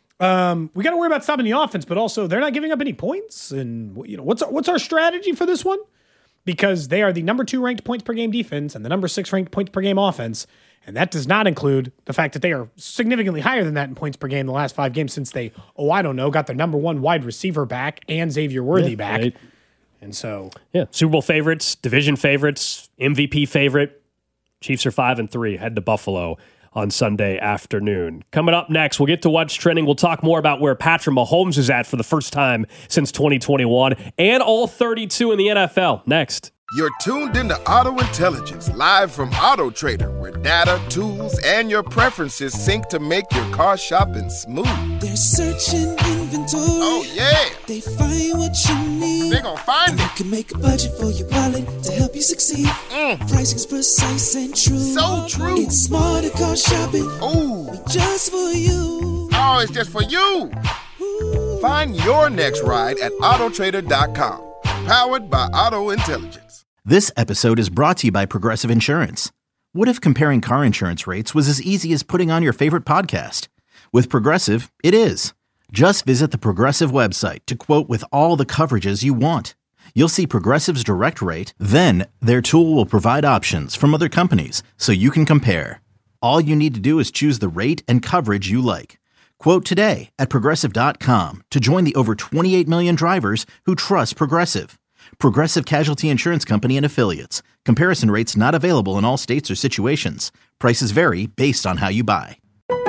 We got to worry about stopping the offense, but also they're not giving up any points. And, you know, what's our strategy for this one? Because they are the number 2 ranked points per game defense and the number 6 ranked points per game offense. And that does not include the fact that they are significantly higher than that in points per game the last 5 games since they, got their number 1 wide receiver back and Xavier Worthy back. Right. And so, Super Bowl favorites, division favorites, MVP favorite. Chiefs are 5-3. Head to Buffalo on Sunday afternoon. Coming up next, we'll get to what's trending. We'll talk more about where Patrick Mahomes is at for the first time since 2021 and all 32 in the NFL. Next. You're tuned into Auto Intelligence, live from Auto Trader, where data, tools, and your preferences sync to make your car shopping smooth. They're searching inventory. Oh, yeah. They find what you need. They're gonna find it. You can make a budget for your wallet to help you succeed. Pricing's precise and true. So true. It's smarter car shopping. Ooh. Just for you. Oh, it's just for you. Ooh. Find your next ride at autotrader.com. Powered by Auto Intelligence. This episode is brought to you by Progressive Insurance. What if comparing car insurance rates was as easy as putting on your favorite podcast? With Progressive, it is. Just visit the Progressive website to quote with all the coverages you want. You'll see Progressive's direct rate, then their tool will provide options from other companies so you can compare. All you need to do is choose the rate and coverage you like. Quote today at Progressive.com to join the over 28 million drivers who trust Progressive. Progressive Casualty Insurance Company and Affiliates. Comparison rates not available in all states or situations. Prices vary based on how you buy.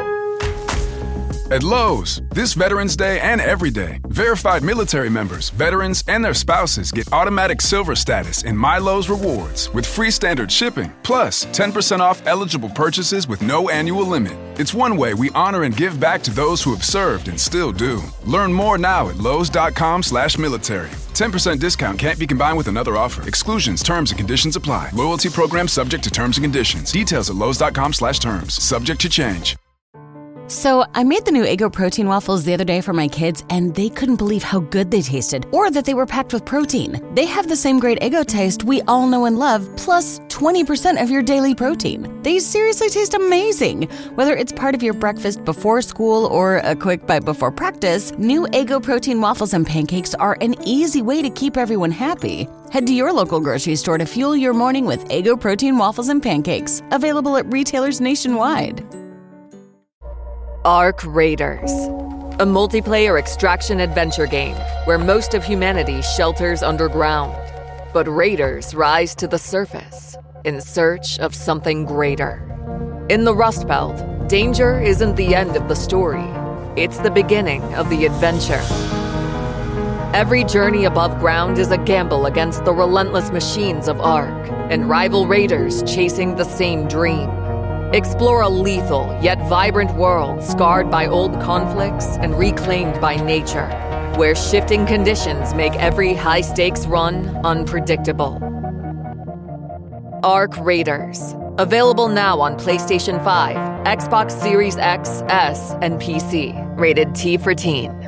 At Lowe's, this Veterans Day and every day, verified military members, veterans, and their spouses get automatic silver status in My Lowe's Rewards with free standard shipping, plus 10% off eligible purchases with no annual limit. It's one way we honor and give back to those who have served and still do. Learn more now at Lowes.com/military. 10% discount can't be combined with another offer. Exclusions, terms, and conditions apply. Loyalty program subject to terms and conditions. Details at Lowes.com/terms. Subject to change. So I made the new Eggo protein waffles the other day for my kids, and they couldn't believe how good they tasted, or that they were packed with protein. They have the same great Eggo taste we all know and love, plus 20% of your daily protein. They seriously taste amazing. Whether it's part of your breakfast before school or a quick bite before practice, new Eggo protein waffles and pancakes are an easy way to keep everyone happy. Head to your local grocery store to fuel your morning with Eggo protein waffles and pancakes, available at retailers nationwide. Ark Raiders, a multiplayer extraction adventure game where most of humanity shelters underground, but raiders rise to the surface in search of something greater. In the Rust Belt, danger isn't the end of the story, it's the beginning of the adventure. Every journey above ground is a gamble against the relentless machines of Ark and rival raiders chasing the same dream. Explore a lethal yet vibrant world scarred by old conflicts and reclaimed by nature, where shifting conditions make every high-stakes run unpredictable. Ark Raiders. Available now on PlayStation 5, Xbox Series X, S, and PC. Rated T for Teen.